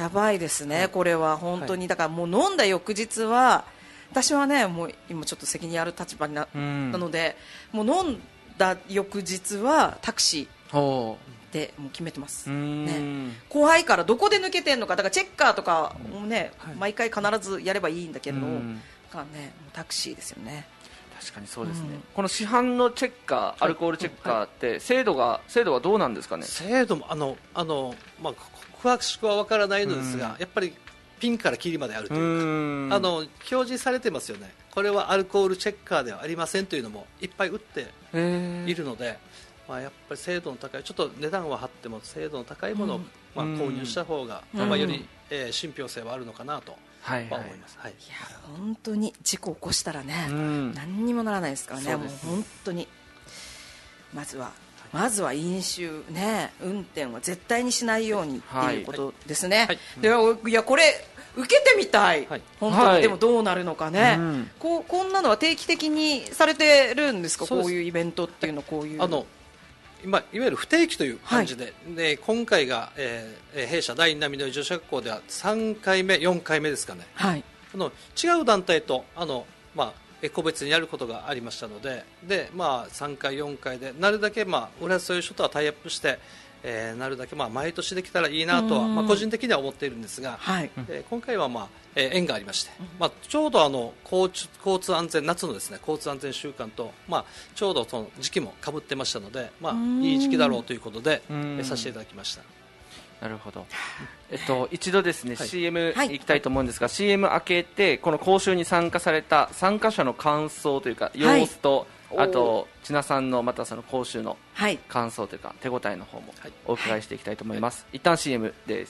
A: やばいですね、これは本当に、だからもう飲んだ翌日は、私はね、もう今ちょっと責任ある立場になので、もう飲んだ翌日はタクシーでもう決めてます、ね、怖いからどこで抜けてんのか、だからチェッカーとかもね、毎回必ずやればいいんだけど、だからね、もうタクシーですよね。
B: 確かにそうですね、この市販のチェッカー、アルコールチェッカーって精度はどうなんですかね。
F: 精度もまあ、詳しくは分からないのですが、やっぱりピンからキリまであるというか、表示されてますよね。これはアルコールチェッカーではありませんというのもいっぱい売っているので、まあ、やっぱり精度の高い、ちょっと値段は張っても精度の高いものをまあ購入した方が、まあ、より信憑性はあるのかなと思います。いや
A: 本当に事故起こしたらね、何にもならないですからね。もう本当にまずは飲酒ね、運転は絶対にしないようにっていうことですね。いやこれ受けてみたい、本当に。でもどうなるのかね、こんなのは定期的にされてるんですか、こういうイベントっていうの。こういう
F: 今いわゆる不定期という感じで、今回が、弊社第二波の女子学校では3回目4回目ですかね、違う団体とまあ、個別にやることがありましたので、まあ、3回4回でなるだけ、まあ、浦添署とはタイアップして、なるだけ、まあ、毎年できたらいいなとは、まあ、個人的には思っているんですが、今回は、まあ縁がありまして、まあ、ちょうど交通安全夏のですね、交通安全週間と、まあ、ちょうどその時期もかぶってましたので、まあ、いい時期だろうということでさせていただきました。
B: なるほど。一度ですね、CM 行きたいと思うんですが、CM 明けてこの講習に参加された参加者の感想というか様子と、あと千奈さんのまたその講習の感想というか手応えの方もお伺いしていきたいと思います。一旦 CM です。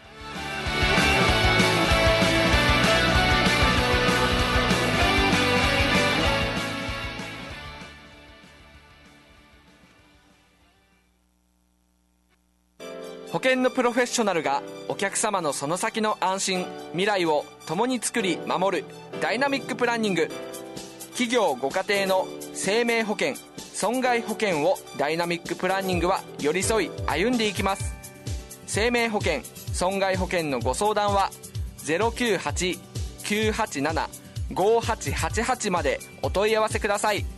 B: 保険のプロフェッショナルがお客様のその先の安心未来を共に作り守るダイナミックプランニング。企業ご家庭の生命保険損害保険をダイナミックプランニングは寄り添い歩んでいきます。生命保険損害保険のご相談は 098-987-5888 までお問い合わせください。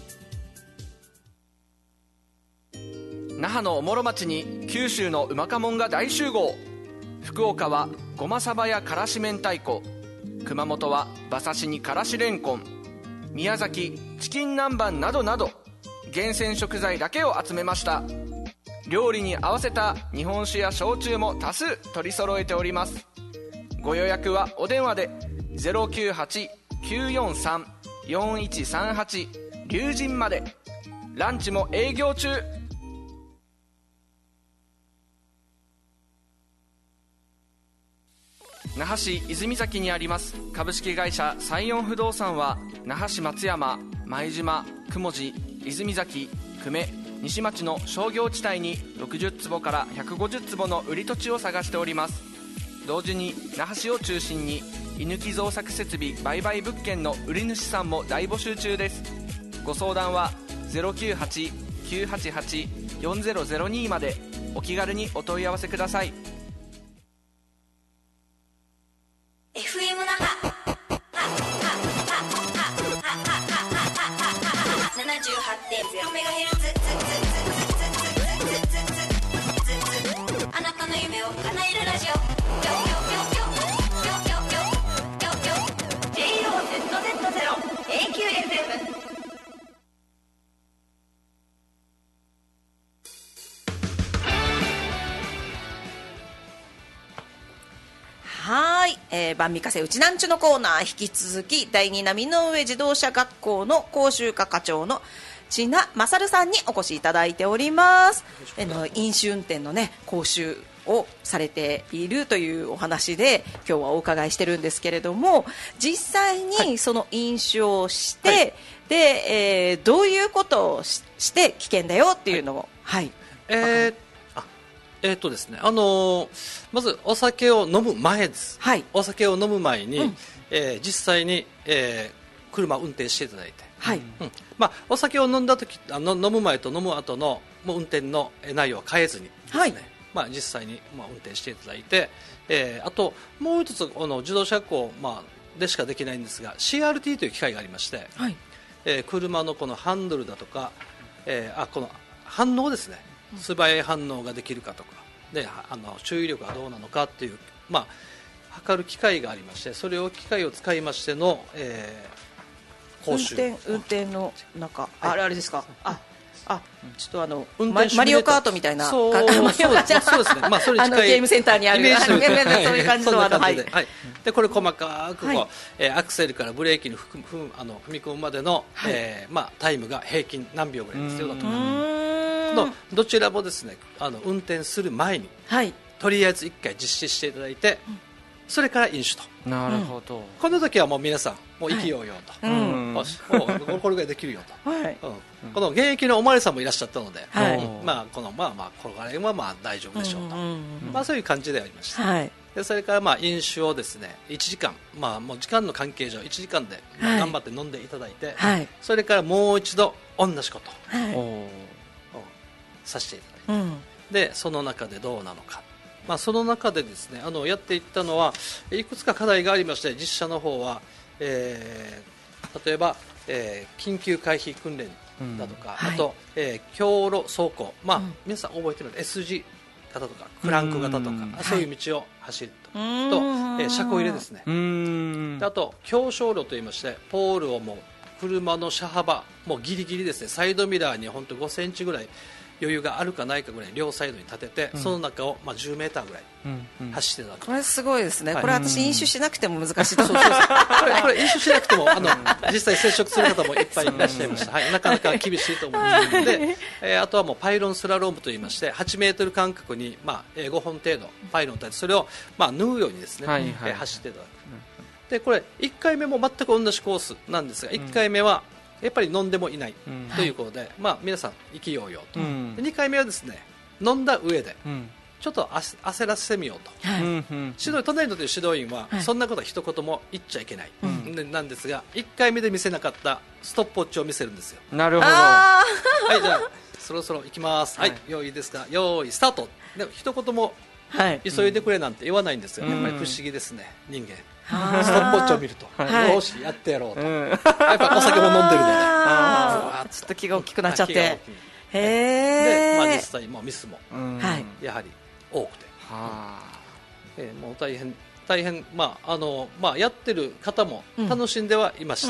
B: 那覇のおもろ町に九州のうまかもんが大集合。福岡はごまさばやからし明太子、熊本は馬刺しにからしれんこん、宮崎チキン南蛮などなど厳選食材だけを集めました。料理に合わせた日本酒や焼酎も多数取り揃えております。ご予約はお電話で 098-943-4138 龍神まで。ランチも営業中。那覇市泉崎にあります株式会社サイオン不動産は、那覇市松山、前島、雲寺、泉崎、久米、西町の商業地帯に60坪から150坪の売り土地を探しております。同時に那覇市を中心に居抜き造作設備売買物件の売り主さんも大募集中です。ご相談は 098-988-4002 までお気軽にお問い合わせください。
E: FM 那覇 78.0MHz あなたの夢を叶えるラジオ JOZZ0AQFM。
A: はい、晩御風うちなんちゅのコーナー、引き続き第二波の上自動車学校の講習課課長の千奈勝さんにお越しいただいております。飲酒運転のね講習をされているというお話で今日はお伺いしてるんですけれども、実際にその飲酒をして、で、どういうことをして危険だよっていうのを、
F: ですね、まずお酒を飲む前です、お酒を飲む前に、実際に、車を運転していただいて、まあ、お酒を飲んだ時飲む前と飲む後のもう運転の内容は変えずにですね、 実際に運転していただいて、あともう一つ自動車庫、でしかできないんですが CRT という機械がありまして、はい、車のこのハンドルだとか、この反応ですね、素早い反応ができるかとかで注意力がどうなのかっていう、測る機械がありまして、それを機械を使いましての、講習
A: 運転の中、あれですか、ちょっとマリオカートみたいな、
F: そうですね、それ近い
A: ゲームセンターにあるそういう感じの
F: でこれ細かくアクセルからブレーキに踏み込むまでのタイムが平均何秒ぐらいですよだとか、どちらもですね運転する前にとりあえず1回実施していただいて、それから飲酒と。
B: なるほど。
F: この時はもう皆さんもう意気揚々と、もうこれぐらいできるよと、この現役のおまわりさんもいらっしゃったので、これは大丈夫でしょうと、そういう感じでありました。でそれから飲酒をですね1時間、もう時間の関係上1時間で頑張って飲んでいただいて、それからもう一度同じことをさせていただいて、でその中でどうなのか。その中でですねやっていったのはいくつか課題がありまして、実車の方は、例えば、緊急回避訓練だとか、あと、強路走行、皆さん覚えてるので S 字型とかクランク型とか、そういう道を走ると、車庫入れですね、あと狭小路といいまして、ポールをもう車の車幅もうギリギリですね、サイドミラーに本当5センチぐらい余裕があるかないかぐらい両サイドに立てて、その中を10メーターぐらい走ってた、
A: これすごいですね、これ私飲酒しなくても難しいと思い
F: ますこれ飲酒しなくても実際接触する方もいっぱいいらっしゃいました、なかなか厳しいと思いますで、あとはもうパイロンスラロームといいまして、8メートル間隔に5本程度パイロンを立てて、それを縫うようにですね走っていただく。でこれ1回目も全く同じコースなんですが、1回目はやっぱり飲んでもいないということで、皆さん意気揚々と、2回目はですね飲んだ上でちょっと焦らせてみようと、隣のという指導員はそんなことは一言も言っちゃいけない、なんですが、1回目で見せなかったストップウォッチを見せるんですよ。
B: なるほど。
F: はい、じゃあそろそろ行きます、はい、用意ですか、用意スタート。で一言も急いでくれなんて言わないんですよ、やっぱり不思議ですね、人間。ストップウォッチを見ると、よしやってやろうと、やっぱお酒も飲んでるので
A: ちょっと気が大きくなっちゃって、
F: で実際ミスもやはり多くて、もう大変やってる方も楽しんではいました、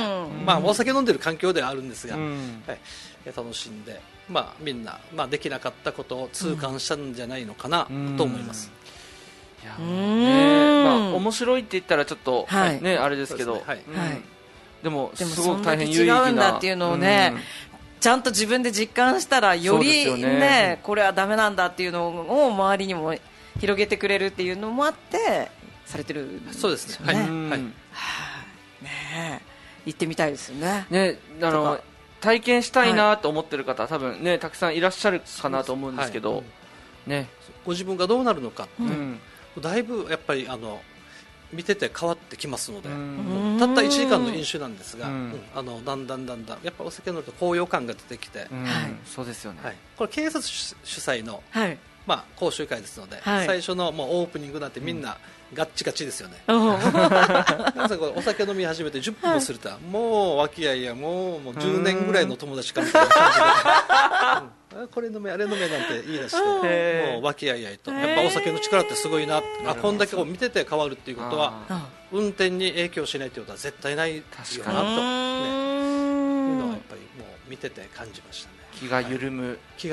F: お酒飲んでる環境ではあるんですが、楽しんで、みんな、できなかったことを痛感したんじゃないのかなと思います。
B: いや面白いって言ったらちょっと、あれですけど、でもすごく大変有意義な、
A: 違うんだっていうのをね、ちゃんと自分で実感したらよりこれはダメなんだっていうのを周りにも広げてくれるっていうのもあってされてるんですよね。
F: そうですね。
A: 行ってみたいですよね。
B: 体験したいなと思ってる方多分ねたくさんいらっしゃるかなと思うんですけど、
F: ご自分がどうなるのかって。だいぶやっぱり見てて変わってきますので、たった1時間の飲酒なんですが、だんだんやっぱお酒飲むと高揚感が出てきて、
B: そうですよね、
F: これ警察主催の、講習会ですので、最初のもうオープニングなんてみんなガッチガチですよね、お酒飲み始めて10分もすると、もう和気あいあい、もう10年ぐらいの友達かみたいな感じでこれ飲めあれ飲めなんて言い出して、もう和気あいあいと、やっぱお酒の力ってすごいな、こんだけ見てて変わるっていうことは運転に影響しないということは絶対ないよなと、いうのはやっぱりもう見てて感じましたね。
B: 気が緩む、
F: もう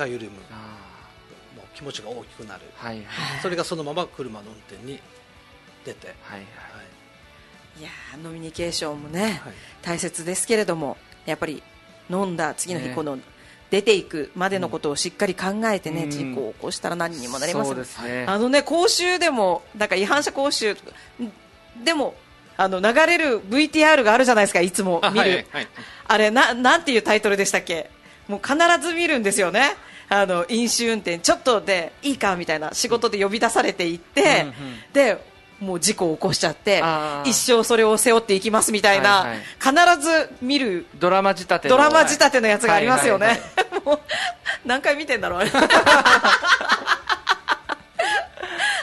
F: 気持ちが大きくなる、それがそのまま車の運転に出て、
A: いやノミニケーションもね、大切ですけれども、やっぱり飲んだ次の日、この出ていくまでのことをしっかり考えてね、事故を起こしたら何にもなりません。講習でもなんか違反者講習でも流れる VTR があるじゃないですか、いつも見る、あれなんていうタイトルでしたっけ。もう必ず見るんですよね。飲酒運転ちょっとでいいかみたいな、仕事で呼び出されていって、でもう事故を起こしちゃって一生それを背負っていきますみたいな、必ず見る
B: ドラマ仕立て
A: のやつがありますよね。もう何回見てんだろうあれ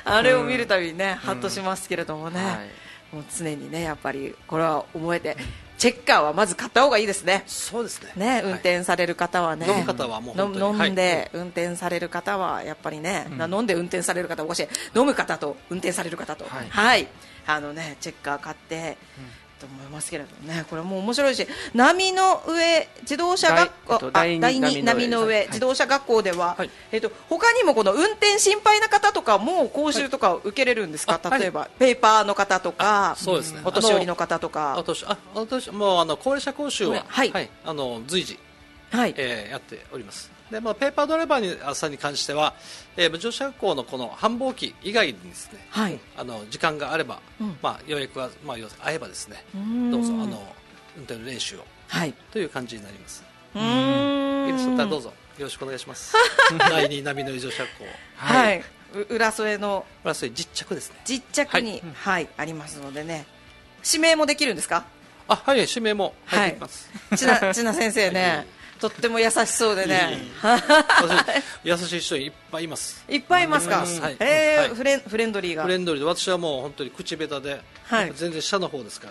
A: あれを見るたびにね、ハッとしますけれどもね、もう常にねやっぱりこれは覚えて、チェッカーはまず買った方がいいですね。
F: そうですね。
A: ね、運転される方はね、
F: 飲む方はもう本当に
A: 飲んで運転される方はやっぱりね、飲んで運転される方はおかしい、飲む方と運転される方と、はい、チェッカー買ってと思いますけれどもね、これも面白いし、波の上自動車学校、第2波の上自動車学校では、他にもこの運転心配な方とかも講習とか受けれるんですか？例えばペーパーの方とか、
F: そうですね、
A: お年寄りの方とか、
F: もう高齢者講習は随時やっております。で、ペーパードライバーさんに関しては、自動車学校のこの繁忙期以外にですね、時間があれば、予約が合えばですね、どうぞ運転の練習を、という感じになります。どうぞよろしくお願いします。第2波の自動車学校、
A: 浦添の
F: 実着ですね。
A: 実着に、ありますのでね、指名もできるんですか？
F: はい、指名も入ってきます。
A: 千奈先生ね、とっても優しそうでね、
F: 優しい人いっぱいいます。
A: いっぱいいますか？フレンドリーが。
F: フレンドリーで、私はもう本当に口下手で、全然下の方ですから、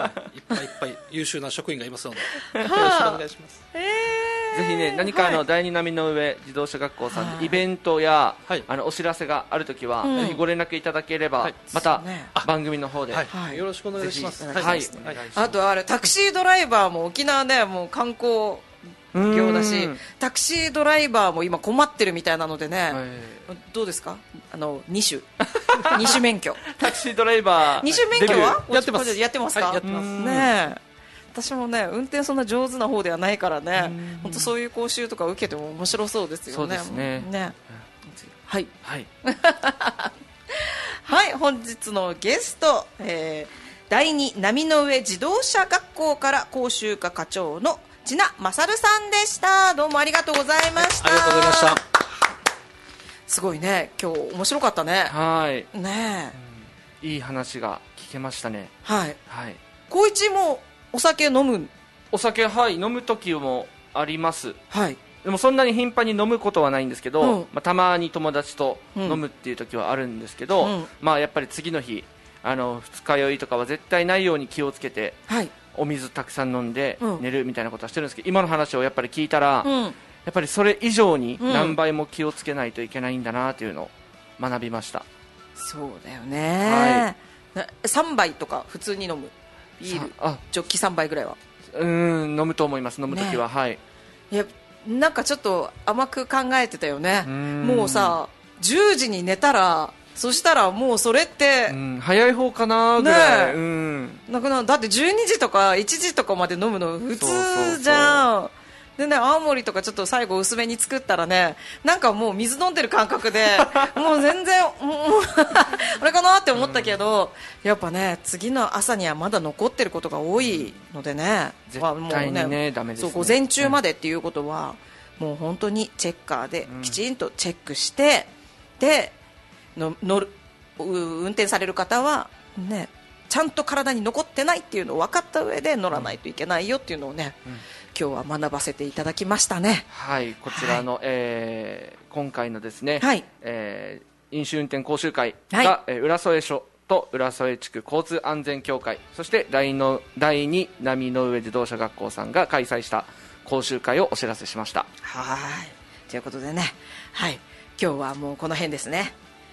F: いっぱい優秀な職員がいますので、よろしくお願いします。
B: ぜひね、何か第2波の上自動車学校さんでイベントやお知らせがあるときは、ぜひご連絡いただければ、また番組の方で
F: よろしくお願いします。
A: あとタクシードライバーも沖縄でもう観光業だし、タクシードライバーも今困ってるみたいなのでね、どうですか？2種免許
B: タクシードライバー
A: 2種免許は
F: やってます。
A: やってますか？ね、私もね運転そんな上手な方ではないからね、本当そういう講習とか受けても面白そうですよね。
B: そうですね。
A: はい本日のゲスト、第2波の上自動車学校から講習課課長の千奈勝さんでした。どうもありがとうございました。
F: ありがとうございました。
A: すごいね、今日面白かったね。ね
B: え、いい話が聞けましたね。
A: 光一もお酒飲む？
B: お酒飲む時もあります。でもそんなに頻繁に飲むことはないんですけど、たまに友達と飲むっていう時はあるんですけど、やっぱり次の日二日酔いとかは絶対ないように気をつけて、お水たくさん飲んで寝るみたいなことはしてるんですけど、今の話をやっぱり聞いたら、やっぱりそれ以上に何倍も気をつけないといけないんだなというのを学びました。
A: そうだよね、3杯とか普通に飲む？ビールジョッキ3杯ぐらいは
B: 飲むと思います。飲むときは、い
A: や、なんかちょっと甘く考えてたよね。もうさ10時に寝たら、そしたらもうそれって、
B: 早い方かなぐらい、
A: だって12時とか1時とかまで飲むの普通じゃん。でね、青森とかちょっと最後薄めに作ったらね、なんかもう水飲んでる感覚でもう全然あれかなって思ったけど、やっぱね次の朝にはまだ残ってることが多いのでね、
B: 絶対にね、ダメですね。
A: 午前中までっていうことは、もう本当にチェッカーできちんとチェックして、で運転される方はね、ちゃんと体に残ってないっていうのを分かった上で乗らないといけないよっていうのをね、今日は学ばせていただきましたね。
B: こちらの、今回のですね、飲酒運転講習会が、浦添署と浦添地区交通安全協会、そして第2波の上自動車学校さんが開催した講習会をお知らせしました。
A: ということでね、今日はもうこの辺ですね。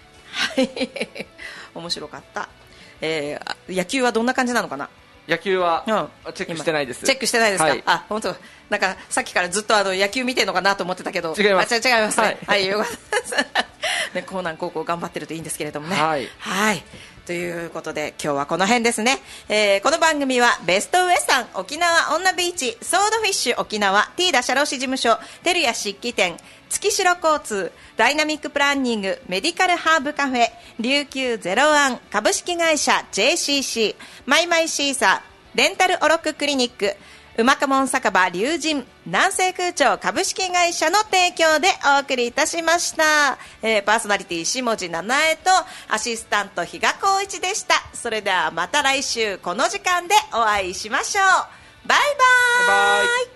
A: 面白かった。野球はどんな感じなのかな？
B: 野球はチェックしてないです。
A: チェックしてないですか？本当。なんかさっきからずっと野球見てるのかなと思ってたけど、
B: 違います。
A: 違いますね。よかったです。ね、江南高校頑張ってるといいんですけれどもね。ということで今日はこの辺ですね。この番組はベストウエスタン沖縄女ビーチソードフィッシュ沖縄ティーダ社労士事務所テルヤ漆器店月城交通ダイナミックプランニングメディカルハーブカフェ琉球01株式会社 JCC マイマイシーサーレンタルオロッククリニック馬かもん酒場龍神南西空調株式会社の提供でお送りいたしました。パーソナリティ下地七重とアシスタント比嘉光一でした。それではまた来週この時間でお会いしましょう。バイバイ。